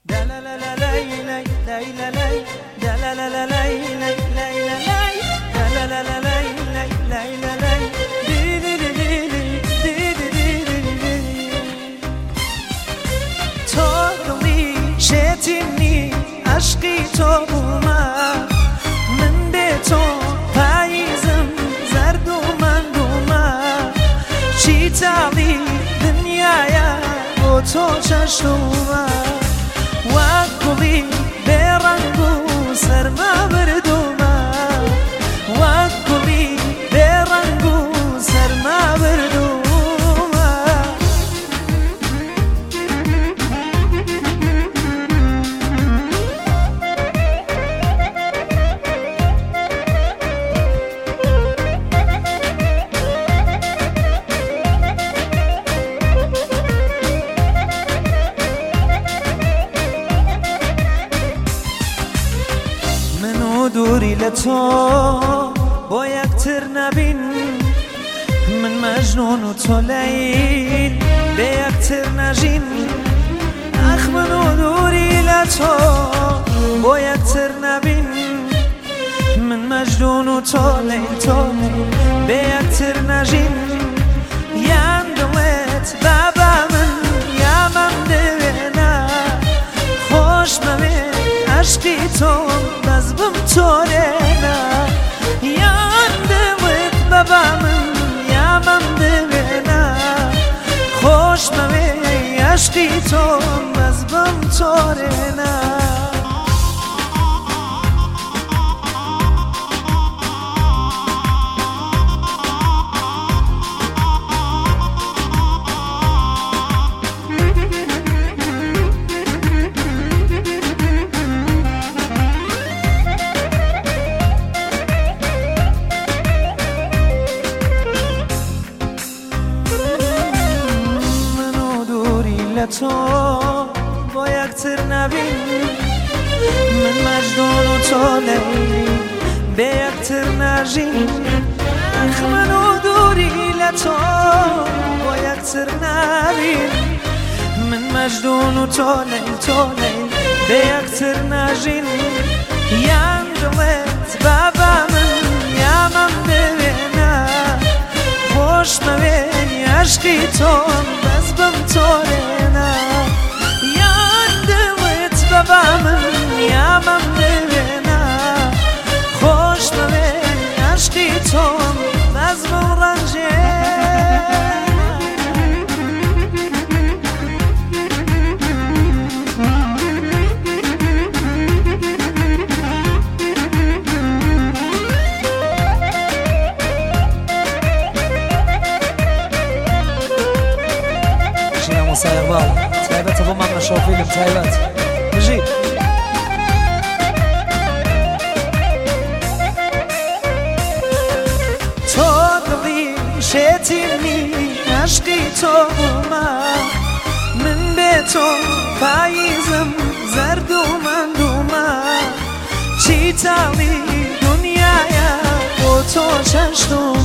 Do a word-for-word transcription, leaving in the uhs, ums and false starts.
شتینی عشقی تو بوما من به تو پاییزم زرد و من دوما چی تعلی دنیایا با تو چشوما وقتی به رنگ و سرما بردوما وقتی به رنگ و سرما بردوما دوری لتو با یکتر نبین من مجنون و تو لیل به یکتر نجین اخ منو دوری لتو با یکتر نبین من مجنون و تو لیل تو لیل به یکتر نجین یم دلت بابا من یمم دوینا خوش موید عشقی تو بزبم تورنا یان دلت بابا من یمم دوینا خوش موی عشقی تو بزبم تورنا تو با یکتر نبین من مجنون و تو لیل به یکتر نجین اخ منو دوری لتو با یکتر نبین من مجنون و تو لیل تو لیل به یکتر نجین یم دلت بابا من یمم دوینا خوش موی عشقی تو بزبم تورنا یان دلت بابا من یمم دوینا خوش موی عشقی تو بزبم رنجینا سایقبال تایبت ابو ماما شوفيلم تایبت نجيب تو دلی شتینی عشقی تو بوما من به تو پاییزم زرد و من دوما چی تعلی دنیایا با تو چشتم